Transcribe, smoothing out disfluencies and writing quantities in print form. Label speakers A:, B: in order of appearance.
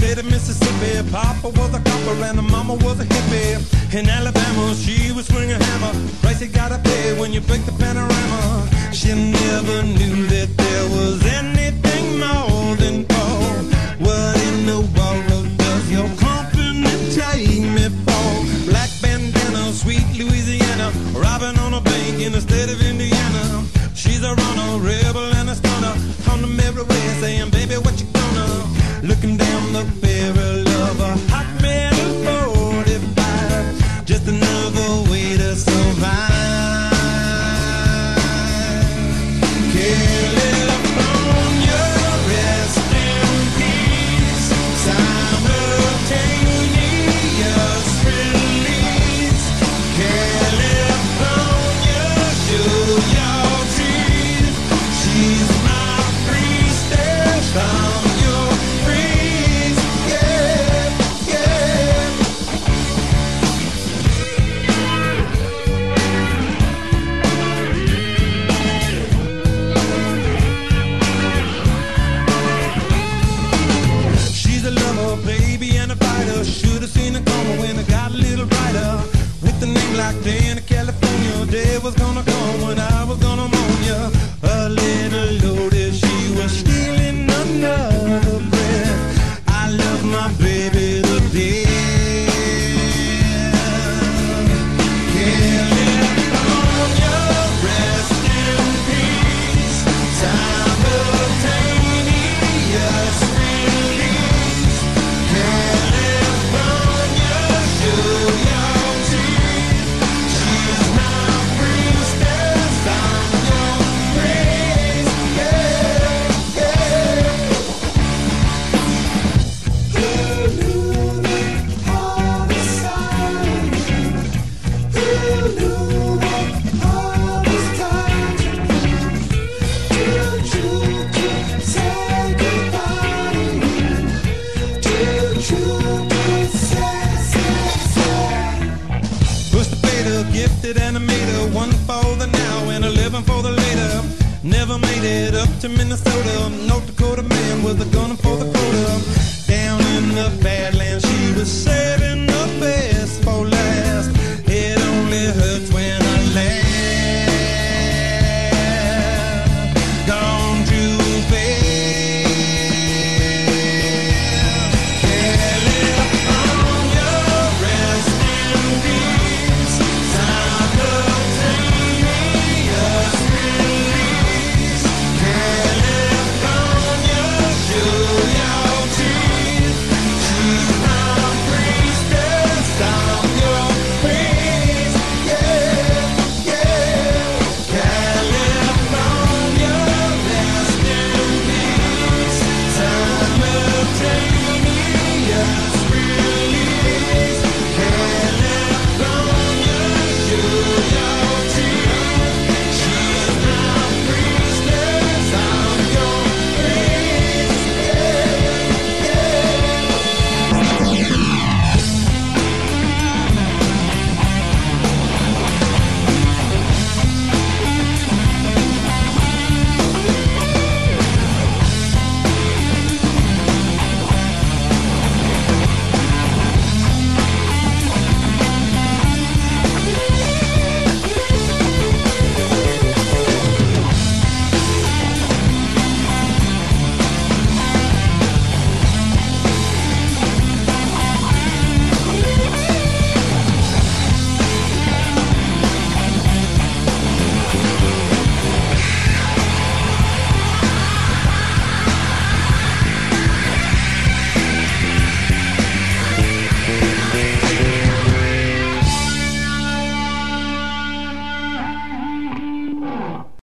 A: state of Mississippi. Papa was a copper and the mama was a hippie. In Alabama, she was swinging a hammer. Price you gotta pay when you break the panorama. She never knew that there was anything more than gold. What in the world does your company take me for? Black bandana, sweet Louisiana, robbing on a bank in the state of Indiana. She's a runner, rebel and a stunner. On the merry way saying, baby, what you gonna? Looking down the barrel of a hot metal 45. Just another way to survive. California, rest in peace. Simultaneous release. California, show your teeth. She's my priestess. I'm your priest. Yeah, yeah. She's a lover, baby, and a fighter. Should've seen it coming when it got a little brighter. With a name like Dana, California, day was gonna come when I was gonna mourn ya. A little loaded, she was stealing another breath. I love my baby to death. California, rest in peace. Simultaneous release. California, show your teeth. She's my priestess. I'm your praise. Yeah, yeah. Who knew that all this time? Who knew that all this time? Did you say goodbye? Did you say? Push the fader, gifted animator, one for the now and 11 for the later. Never made it up to Minnesota. North Dakota man with a gun for the quota. Down in the Badlands, she was said.